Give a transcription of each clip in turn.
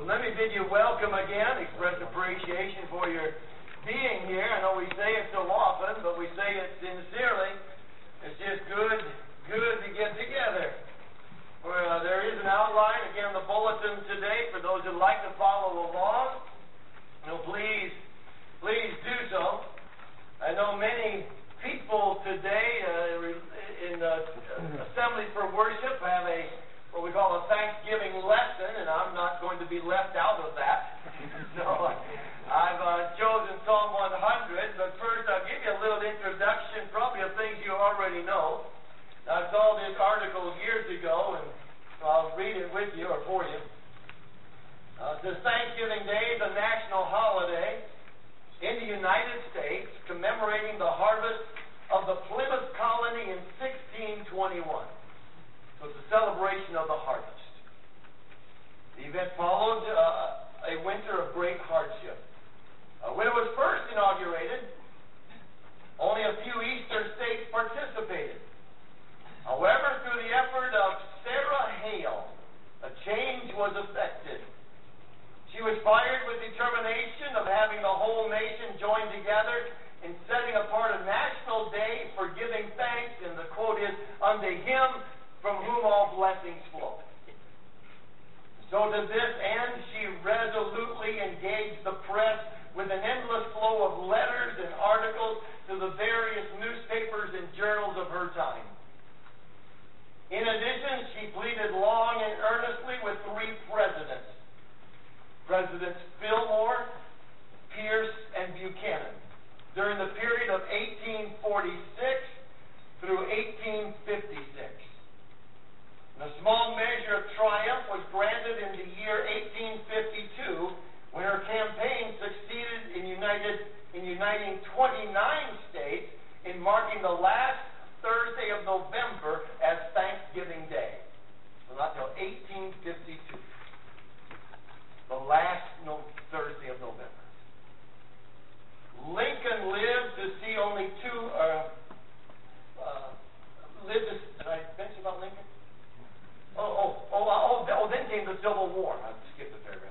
Let me bid you welcome again, express appreciation for your being here. I know we say it so often, but we say it sincerely. It's just good to get together. There is an outline, again, the bulletin today, for those who'd like to follow along. Please do so. I know many people today in assemblies for worship have what we call a Thanksgiving lesson, and I'm not going to be left out of that. So I've chosen Psalm 100, but first I'll give you a little introduction, probably of things you already know. I saw this article years ago, and I'll read it with you or for you. It says Thanksgiving Day is a national holiday in the United States commemorating the harvest of the Plymouth colony in 1621. So it's a celebration of the harvest. The event followed a winter of great hardship. When it was first inaugurated, only a few eastern states participated. However, through the effort of Sarah Hale, a change was effected. She was fired with determination of having the whole nation join together in setting apart a national day for giving thanks, and the quote is, "unto him from whom all blessings flow." So to this end, she resolutely engaged the press with an endless flow of letters and articles to the various newspapers and journals of her time. In addition, she pleaded long and earnestly with three presidents, Presidents Fillmore, Pierce, and Buchanan, during the period of 1846 through 1856. And a small measure of triumph was granted in the year 1852 when her campaign succeeded in uniting 29 states in marking the last Thursday of November as Thanksgiving Day. So not till 1852. The last Thursday of November. Lincoln lived to see only two. Did I mention about Lincoln? Then came the Civil War. I skipped a paragraph.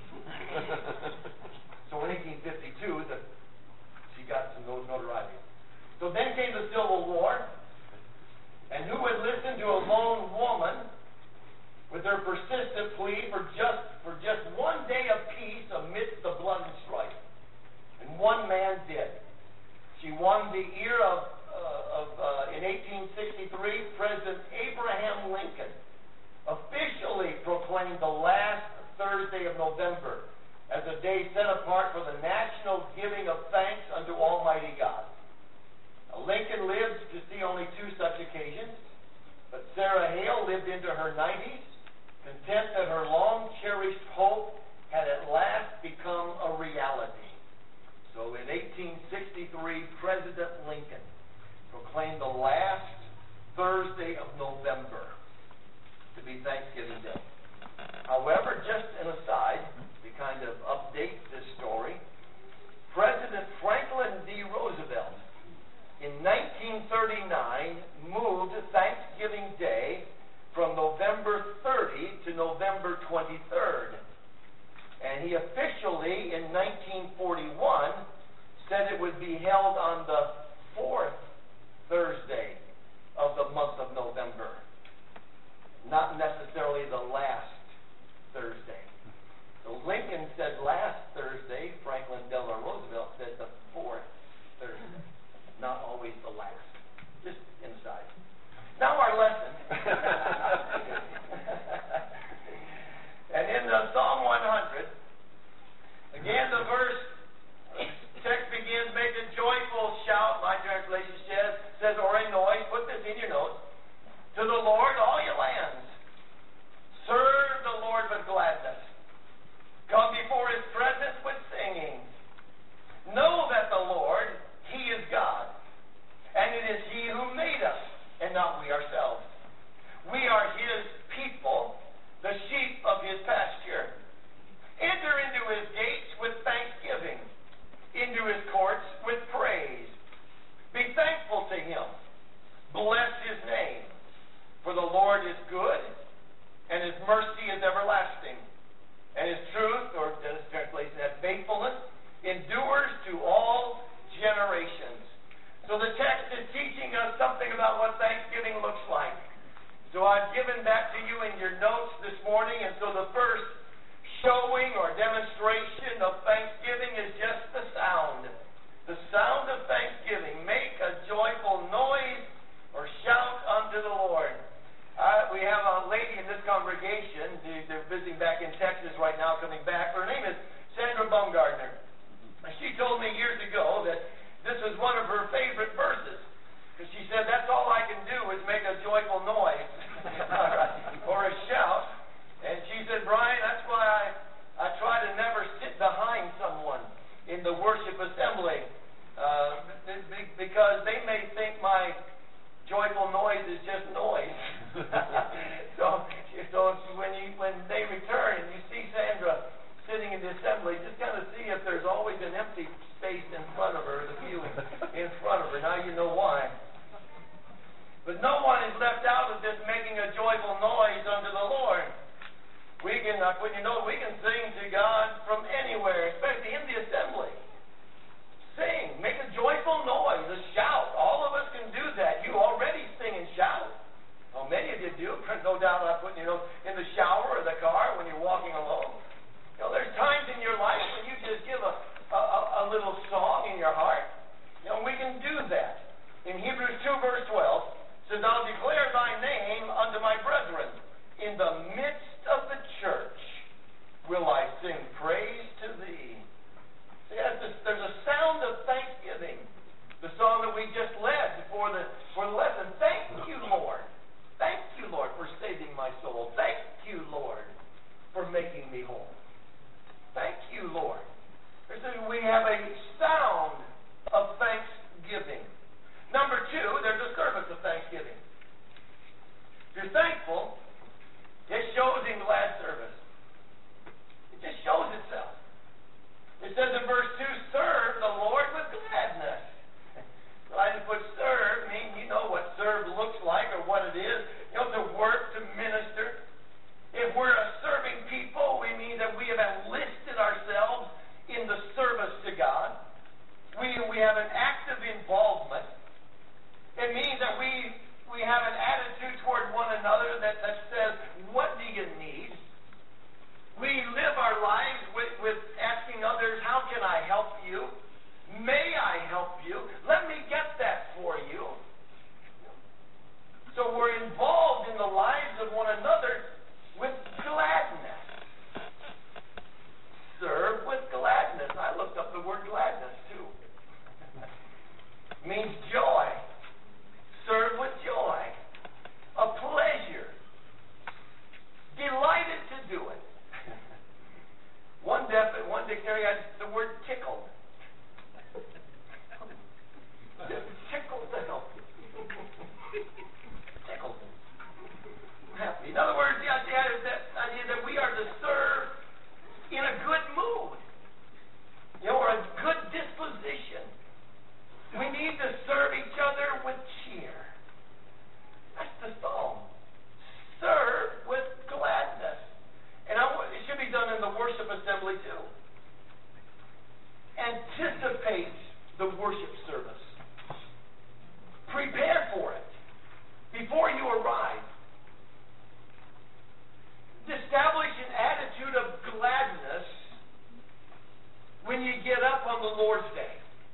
So in 1852, she got some notoriety. So then came the Civil War, and who would listen to a lone woman with her persistent plea for just one day of peace amidst the blood and strife? And one man did. She won the ear in 1863, President Abraham Lincoln officially proclaimed the last Thursday of November as a day set apart for the national giving of thanks unto Almighty God. Now, Lincoln lived to see only two such occasions, but Sarah Hale lived into her 90s, content that her long-cherished hope had at last become a reality. So in 1863, President Lincoln proclaimed the last Thursday of November to be Thanksgiving Day. However, just an aside, to kind of update this story, President Franklin D. Roosevelt in 1939 moved Thanksgiving Day from November 30 to November 23rd. And he officially, in 1941, said it would be held on the fourth Thursday of the month of November, not necessarily the last Thursday. So Lincoln said last Thursday, Franklin Delano Roosevelt said the fourth Thursday, not always the last. Just inside. Now our lesson. And in Psalm 100, again the text begins, make a joyful shout. My translation says, or a noise, put this in your notes, to the Lord, all your lands. Serve the Lord with gladness. showing or demonstration of thanksgiving is just the sound. The sound of thanksgiving. Make a joyful noise or shout unto the Lord. We have a lady in this congregation. They're visiting back in Texas right now, coming back. Her name is Sandra Baumgartner. She told me years ago that this was one of her favorite verses. Because she said, that's all I can do is make a joyful noise or a shout. And she said, Brian, that's why I try to never sit behind someone in the worship assembly. Because they may think my joyful noise is just noise. so when they return and you see Sandra sitting in the assembly, just kind of see if there's always an empty space in front of her, the pew in front of her. Now you know why. But no one is left out of this making a joyful noise unto the Lord. We can sing to God from anywhere, especially in the assembly. Sing, make a joyful noise, a shout. All of us can do that. You already sing and shout. Well, many of you do. No doubt about putting, in the shower or the car when you're walking alone. There's times in your life when you just give a little song in your heart. We can do that. In Hebrews 2 verse 12, says, I'll declare thy name unto my brethren. In the midst of the church will I sing praise to thee. See, there's a sound of thanksgiving. The song that we just led for the lesson. Thank you, Lord. Thank you, Lord, for saving my soul. Thank you, Lord, for making me whole. Thank you, Lord. We have a sound of thanksgiving. Number two, there's a service of thanksgiving. If you're thankful, it shows in glad service. It just shows itself. It says in verse 2, serve the Lord with gladness. Well, I just put serve, mean you know what serve looks like or what it is. To work, to minister. If we're serving people, we mean that we have enlisted ourselves in the service to God. We have an active involvement. It means that we have an attitude toward one another that says, what do you need? We live our lives with asking others, how can I help you? May I help you? Let me get that for you. So we're involved in the lives of one another with gladness. Serve with gladness. I looked up the word gladness too. It means joy. Serve with joy. A pleasure. Delighted to do it. One dictionary had the word tickled. Just tickled to help you. Tickled. Happy. In other words, the idea is that we are to serve in a good mood. Or a good disposition. We need to serve each other with cheer. That's the psalm. Serve with gladness. And it should be done in the worship assembly too. Anticipate the worship service. Prepare for it before you arrive. Establish an attitude of gladness when you get up on the Lord's Day.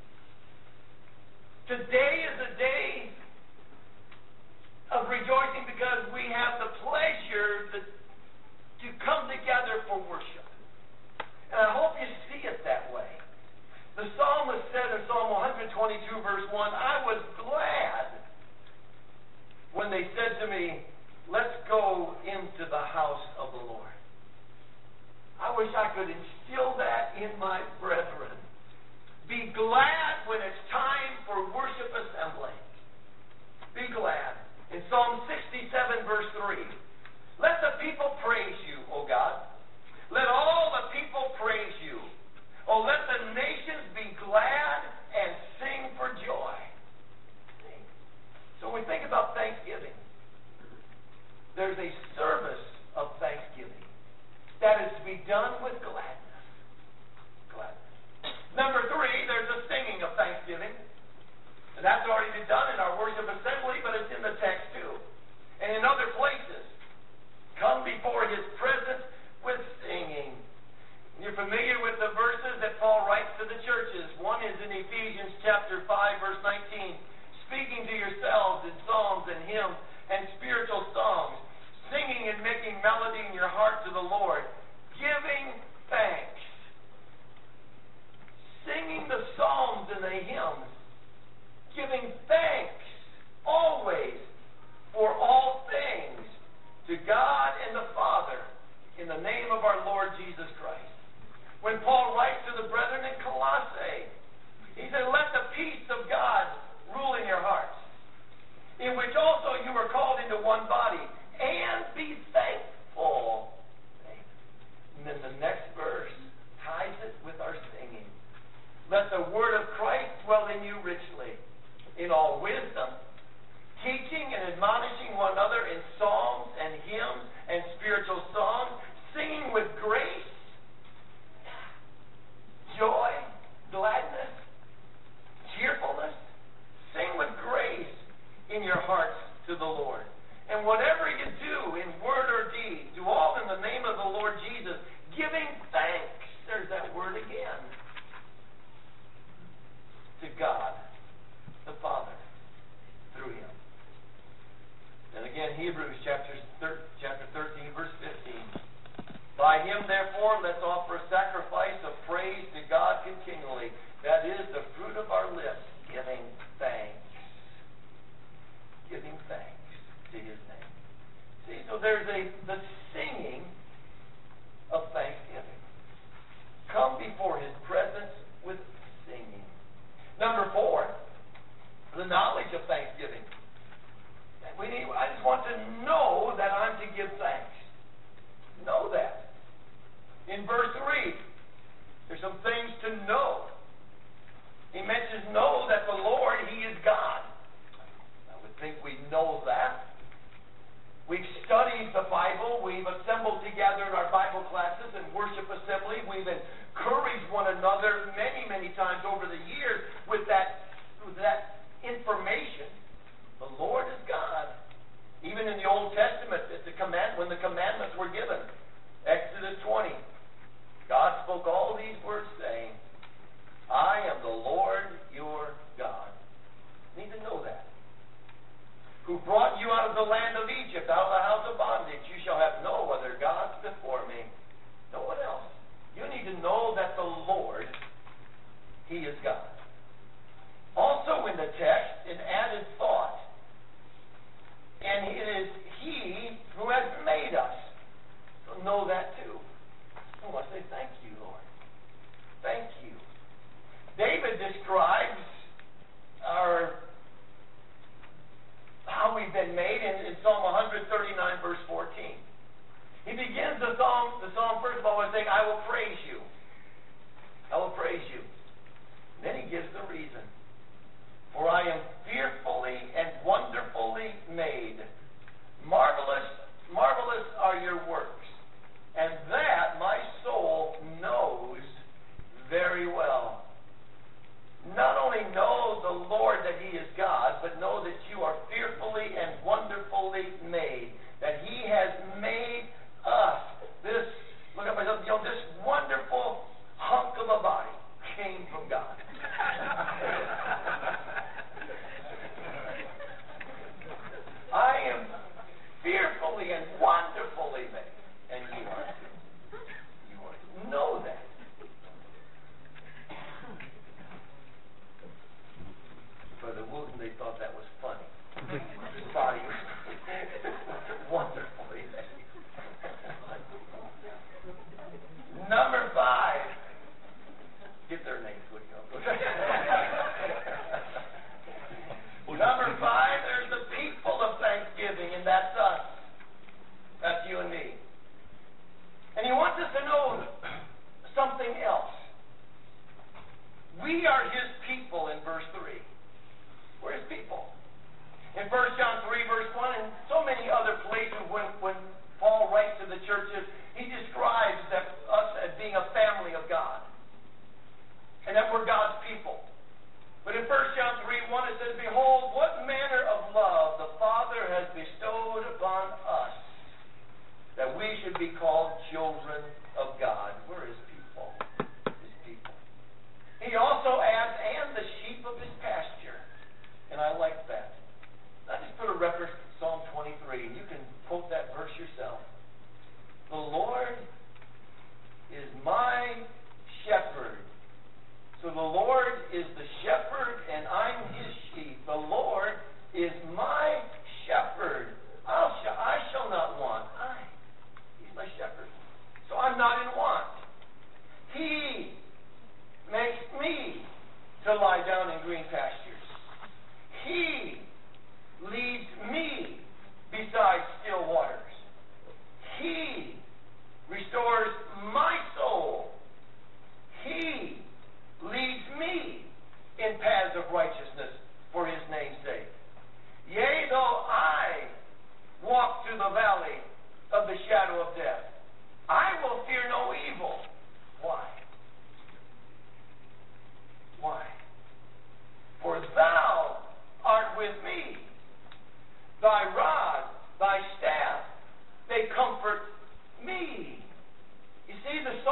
Today is a day of rejoicing because we have the pleasure to come together for worship. And I hope you see it that way. The psalmist said in Psalm 122 verse 1, I was glad when they said to me, let's go into the house of the Lord. I wish I could instill that in my brethren. Be glad when it's time for worship assembly. Be glad. In Psalm 67 verse 3, let the people praise you, O God. Let all the people praise you. Oh, let the nations be glad and sing for joy. So when we think about Thanksgiving, there's a service of thanksgiving that is to be done with gladness. Gladness. Number three, there's a singing of thanksgiving. And that's already been done in our worship assembly, but it's in the text too. And in other places. Come before His presence with singing. Paul writes to the brethren in Colossae, he said, let the peace of God rule in your hearts, in which also you were called into one body, and be thankful. And then the next verse ties it with our singing. Let the word of Christ dwell in you richly, in all wisdom, teaching and admonishing one another in psalms and hymns and spiritual songs, singing with grace, joy, gladness, cheerfulness. Sing with grace in your hearts to the Lord. And whatever you do in word or deed, do all in the name of the Lord Jesus, giving thanks, there's that word again, to God the Father through him. And again, Hebrews chapter 13, verse 15. By him, therefore, let's offer a sacrifice of praise to God continually. That is the fruit of our lips, giving thanks. Giving thanks to his name. See, so there's the singing of thanksgiving. Come before his presence with singing. Number 4, the knowledge of thanksgiving. I just want to know that I'm to give thanks. Know that. In verse 3, there's some things to know. He mentions know that the Lord, he is God. I would think we know that. We've studied the Bible. We've assembled together in our Bible classes and worship assembly. We've encouraged one another many, many times over the years with that information. The Lord is God. Even in the Old Testament, when the commandments were given, Exodus 20, God spoke all these words saying, I am the Lord your God. You need to know that. Who brought you out of the land of Egypt, out of the house of bondage. You shall have no other gods before me. No one else. You need to know that the Lord, he is God. Also in the text, an added thought. And it is he who has made us. So know that too. I want to say thank you, Lord. Thank you. David describes how we've been made in Psalm 139, verse 14. He begins the psalm first of all by saying, I will praise you. I will praise you. And then he gives the reason. For I am fearfully and wonderfully made. Marvelous, marvelous are your works. And that my soul knows very well. Not only know the Lord that he is God, but know that you are fearfully and wonderfully made. That he has made us. This wonderful hunk of a body came from God. I am fearfully and wonderfully made. And you are too. You are too. Know that. Brother Wooten, they thought that was funny. His body was wonderfully made. Number 5. Get their names, would you? Number 5, there's the people of thanksgiving, and that's us. That's you and me. And he wants us to know something else. We are his people in verse 3. We're his people. In 1 John 3, verse 1, and so many other places when Paul writes to the churches, he describes us as being a family of God. And that we're God's people. But in 1 John 3:1 it says, behold, what manner of love the Father has bestowed upon us, that we should be called children of God. We're his people. His people. He also adds, and the sheep of his pasture. And I like that. I just put a reference to Psalm 23, and you can quote that verse yourself. The Lord is my shepherd. So the Lord is the shepherd, and I'm his sheep. The Lord is my shepherd. I shall not want. He's my shepherd. So I'm not in want. He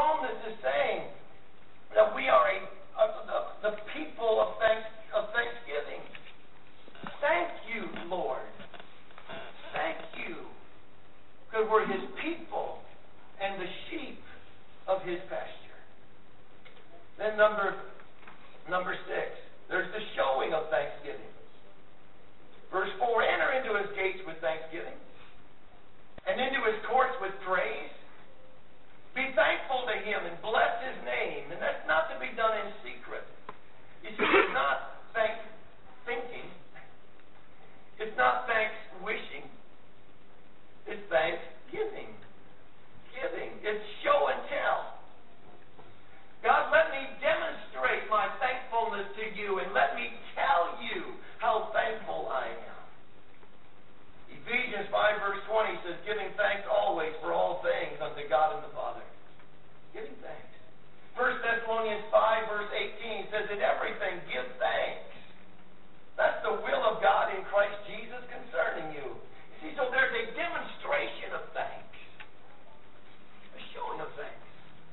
psalmist is saying that we are the people of thanksgiving. Thank you, Lord. Thank you. Because we're His people and the sheep of His pasture. Then number 6, there's the showing of thanksgiving. Verse 4, enter into His gates with thanksgiving and into His courts with praise. Be thankful to Him and bless His name. And that's not to be done in secret. You see, it's not thinking. It's not thanks-wishing. It's thanksgiving. Giving. It's show and tell. God, let me demonstrate my thankfulness to you, and let me tell you how thankful I am. Ephesians 5 verse 20 says, giving thanks always for all things unto God and the Father. Giving thanks. 1 Thessalonians 5 verse 18 says, in everything give thanks. That's the will of God in Christ Jesus concerning you. You see, so there's a demonstration of thanks. A showing of thanks.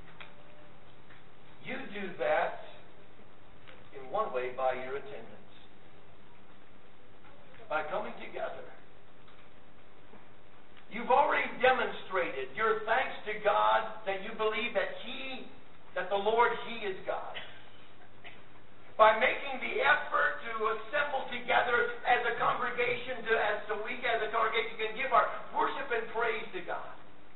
You do that in one way by your attendance. By coming together. You've already demonstrated your thanks to God that you believe that the Lord, He is God. By making the effort to assemble together as a congregation, as a congregation can give our worship and praise to God.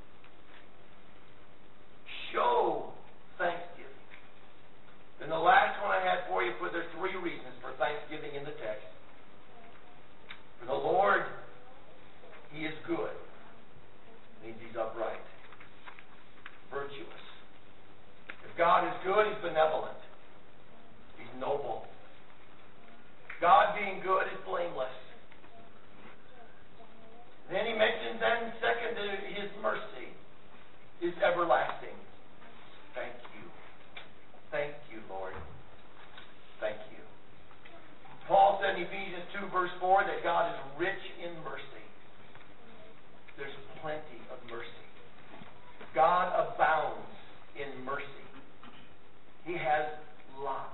Show thanksgiving. And the last one I had for you, there's 3 reasons for thanksgiving in the text. For the Lord, He is good. Means He's upright, virtuous. If God is good, He's benevolent. He's noble. God being good is blameless. Then He mentions, second, His mercy is everlasting. Thank you. Thank you, Lord. Thank you. Paul said in Ephesians 2 verse 4 that God is rich in mercy. There's plenty of mercy. God abounds in mercy. He has lots.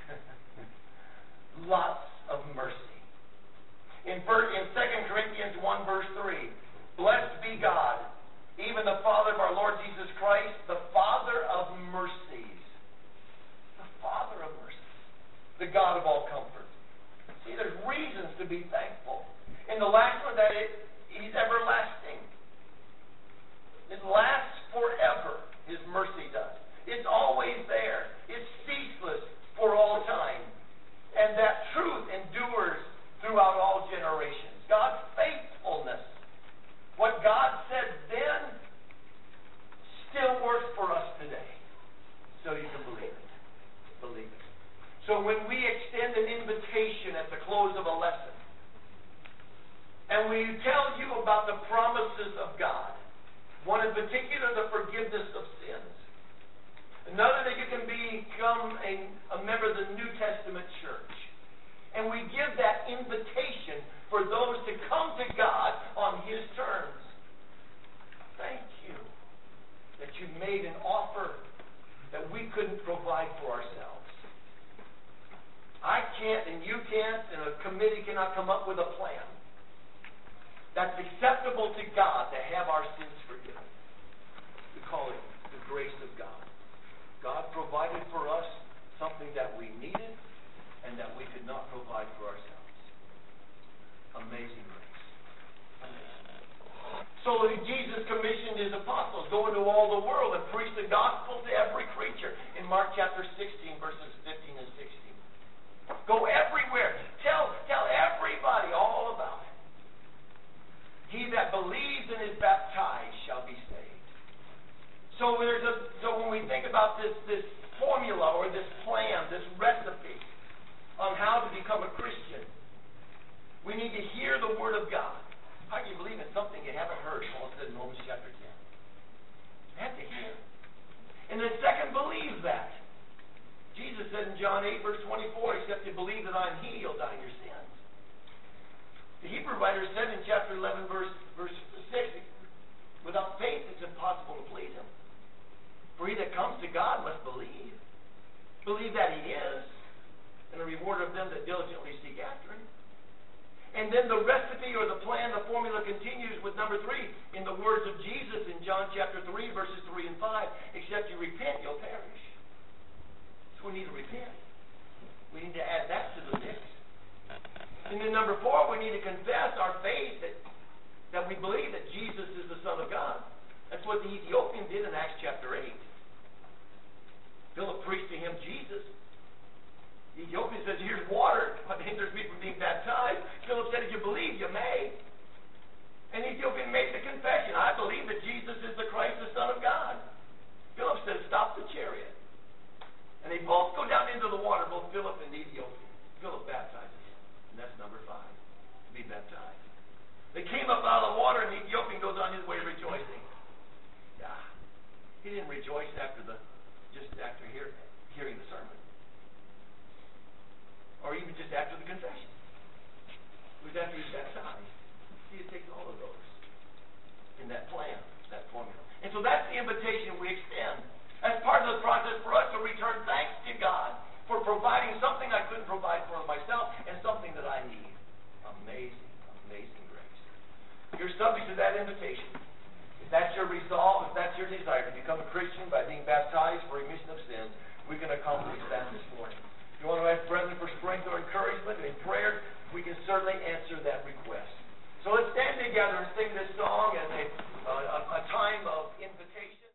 Lots of mercy. In 2 Corinthians 1 verse 3, blessed be God, even the Father of our Lord Jesus Christ, the Father of mercies. The Father of mercies. The God of all comfort. See, there's reasons to be thankful. And the last one, that He's everlasting. It lasts forever. His mercy does. It's always there. It's ceaseless for all time. And that truth endures throughout all generations. God's faithfulness. What God said then still works for us today. So you can believe it. Believe it. So when we extend an invitation at the close of a lesson, and we tell you about the promises of God, one in particular, the forgiveness of sins. Another, that you can become a member of the New Testament church. And we give that invitation for those to come to God on His terms. Thank you that you made an offer that we couldn't provide for ourselves. I can't, and you can't, and a committee cannot come up with a plan that's acceptable to God to have our sins forgiven. We call it the grace of God. God provided for us something that we needed and that we could not provide for ourselves. Amazing grace. Amazing. So Jesus commissioned His apostles, go into all the world and preach the gospel to every creature. In Mark chapter 16, verses 15 and 16. Go everywhere. Tell everybody all about it. He that believes and is baptized shall be saved. So when we think about this formula or this plan, this recipe on how to become a Christian, we need to hear the Word of God. How can you believe in something you haven't heard? Paul said in Romans chapter 10. You have to hear. And then second, believe that. Jesus said in John 8 verse 24, except you believe that I am He, you'll die in your sins. The Hebrew writer said in chapter 11, verse 6, without faith it's impossible to please Him. For he that comes to God must believe. Believe that he is, and the reward of them that diligently seek after him. And then the recipe or the plan, the formula continues with number 3 in the words of Jesus in John chapter 3, verses 3 and 5. Except you repent, you'll perish. So we need to repent. We need to add that to the mix. And then number 4, we need to confess our faith that we believe that Jesus is the Son of God. That's what the Ethiopian did in Acts chapter 8. Philip preached to him Jesus. The Ethiopian says, here's water. What hinders me from being baptized? Philip said, if you believe, you may. And the Ethiopian made the confession, I believe that Jesus is the Christ, the Son of God. Philip says, stop the chariot. And they both go down into the water, both Philip and the Ethiopian. Philip baptizes him. And that's number 5, to be baptized. They came up out of the water, and the Ethiopian goes on his way rejoicing. Yeah. He didn't rejoice just after hearing the sermon. Or even just after the confession. It was after he was baptized. See, it takes all of those in that plan, that formula. And so that's the invitation we extend as part of the process for us to return thanks to God for providing something I couldn't provide for myself and something that I need. Amazing, amazing grace. You're subject to that invitation. If that's your resolve, if that's your desire to become a Christian by being baptized for remission of sins, we can accomplish that this morning. If you want to ask brethren for strength or encouragement in prayer, we can certainly answer that